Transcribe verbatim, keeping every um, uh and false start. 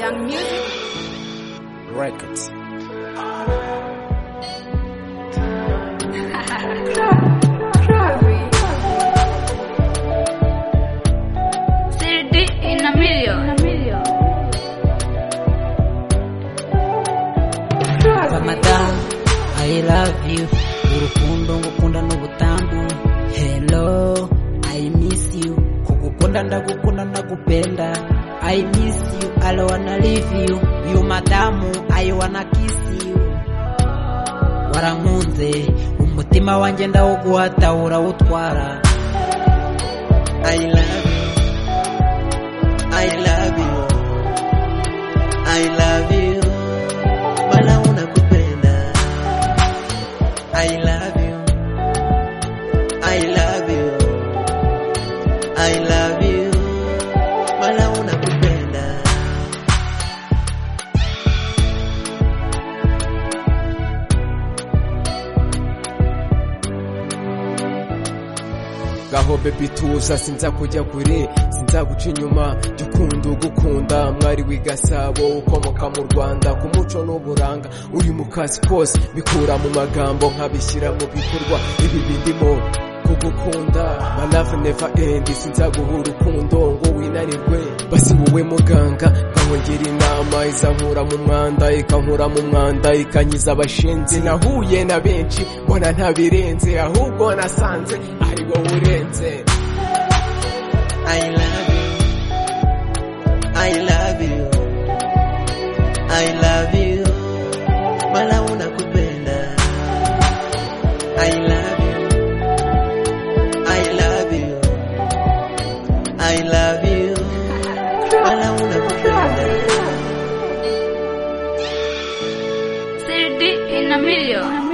Young Music Records. City in a million. Ramadan, I love you. Urukundo ngukunda n'ubutambu. Hello, I miss you. Kukukunda ndagukunda ndagupenda. I miss you, I wanna leave you. You madamu, I wanna kiss you. Warankunze, umutima wanjye ndawuguhata urawutwara. I love you, I love you, I love you, wala unakupenda. I love you, I love you, I love you, wala unakupenda. Gaho baby tuza sinza kujya kure sinza guca inyuma gikundo gukunda mwari w'igasabo ukomoka mu Rwanda ku muco n'uburanga uri mu kazi kose bikura mu magambo nkabishyira mu bikorwa ibi bindimo kugukunda my love never end sinza guhura urukundo ngo winanirwe basi wowe muganga nkongera inama izankura mu mwanda ikankura mu mwanda ikanyiza abashenzi nahuye na benshi mbona ntabirenze ahubwo nasanze ari wowe urenze. I love you, I love you, I love you, wala unakupenda. I love you, I love you, I love you, wala unakupenda. City in a million.